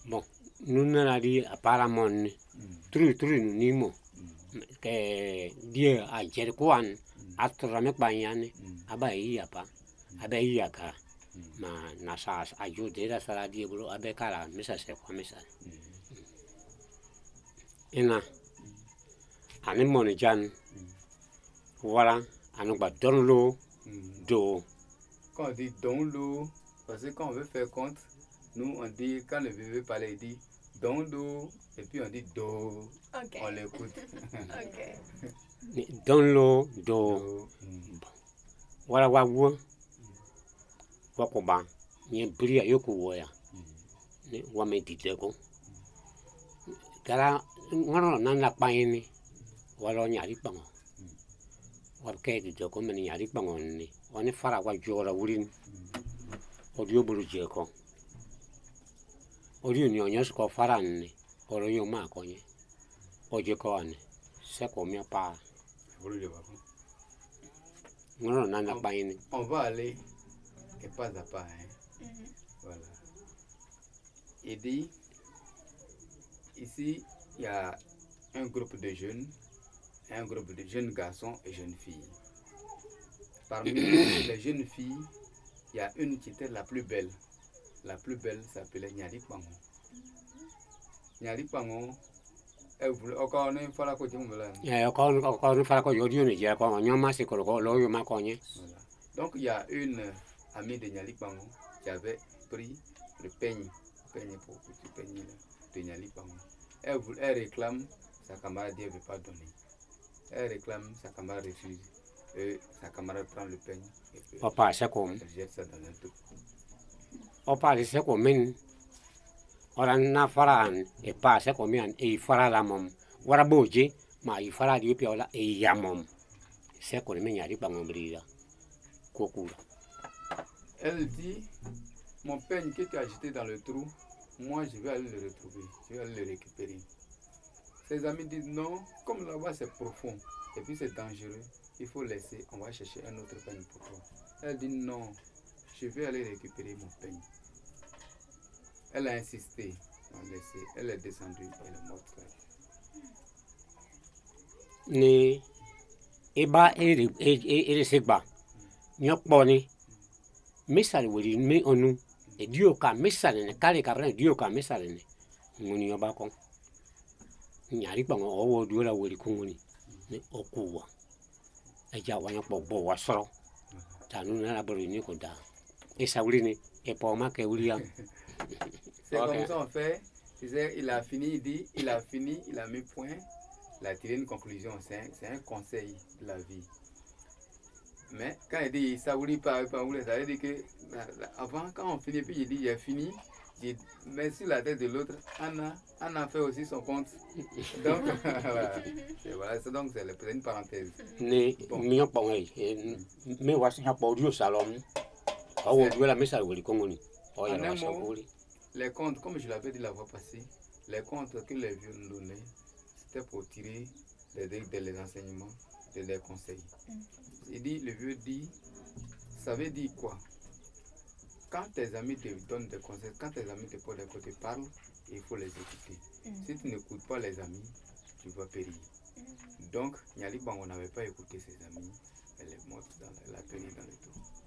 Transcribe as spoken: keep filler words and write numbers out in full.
Bon, nous n'avons dit apparemment, true, true, nous n'imons. Que Dieu a dit quoi, à travers Bayane, à Bayapa, à Bayaka. Ma nasa ajude la sala di bulu abekala misa se kwa misa. Ina ani moni jan voilà anu ba don l'eau d'eau. Quand on dit don l'eau, parce que quand on veut faire compte, nous on dit quand le bébé parle il dit don l'eau et puis on dit do. Okay. On l'écoute. Okay. Don l'eau d'eau. Voilà wa wo. Wa ko ba ni bria yoku wo ya. Ni wa me diteko. Kala ngono nan la paini walo nyari bango wa ke di ko men nyari bango ni oni fara wa jora wurin odio bulu je ko odio ni onyos ko fara ni oro yo ma ko ni oje ko ani se ko mi pa ngono nan la paini. On va aller et pas à pas hein. Mm-hmm. Voilà. Il dit ici, il y a un groupe de jeunes, un groupe de jeunes garçons et jeunes filles. Parmi les jeunes filles, il y a une qui était la plus belle. La plus belle s'appelait Nyari Pango. Nyari Pango, elle voulait encore une fois la côte de Moulin. Encore une fois la côte de Moulin. Donc il y a une amie de Nyari Pango qui avait pris le peigne, peigne pour petit peigne de Nyari Pango. Elle, elle réclame, sa camarade dit elle ne veut pas donner. Elle réclame, sa camarade refuse. Et sa camarade prend le peigne et puis Opa, c'est comme. Elle jette ça dans un truc. Opa, c'est comme. Ora na faran e pa c'est comme et fara la mom. Wara boje, ma i fara di piola e yamom. C'est comme me Nyari Pango brilla. Kokura. Elle dit, mon peigne que tu as jeté dans le trou, moi je vais aller le retrouver, je vais aller le récupérer. Ses amis disent non, comme là-bas c'est profond et puis c'est dangereux, il faut laisser, on va chercher un autre peigne pour toi. Elle dit non, je vais aller récupérer mon peigne. Elle a insisté, on laissé, elle est descendue, elle est morte. Ni eba ere ere segba nyok boni misal wuri mi onu e dio ka misal ne kale ka ran dio ka misal ne ngoni yoba ko Nyari Pango owo dio la wuri kungoni ni okuwa e ja wa nyok bo wa soro tanu na la bori ni ko da e sa wuri ni e po ma ke wuri ya. C'est okay. Comme ça on fait, il a fini, il dit, il a fini, il a mis point. Il a tiré une conclusion, c'est un, un conseil de la vie. Mais quand il dit ça vous dit pas, ça veut dire que avant, quand on finit, puis il dit j'ai fini, il met sur la tête de l'autre, Anna, Anna fait aussi son compte. Donc, voilà, c'est voilà, donc c'est une parenthèse. Mais, mais, mais, voici un peu du salon. Oh, tu la messe à vous, en un mot, les comptes, comme je l'avais dit la fois passée, les comptes que les vieux nous donnaient, c'était pour tirer des, des, des enseignements, des, des conseils. Mm. Il dit, le vieux dit, ça veut dire quoi? Quand tes amis te donnent des conseils, quand tes amis te posent des côtés, parlent, il faut les écouter. Mm. Si tu n'écoutes pas les amis, tu vas périr. Mm. Donc, Nyari Pango n'avait pas écouté ses amis, elle est morte, dans, elle a péri dans le trou.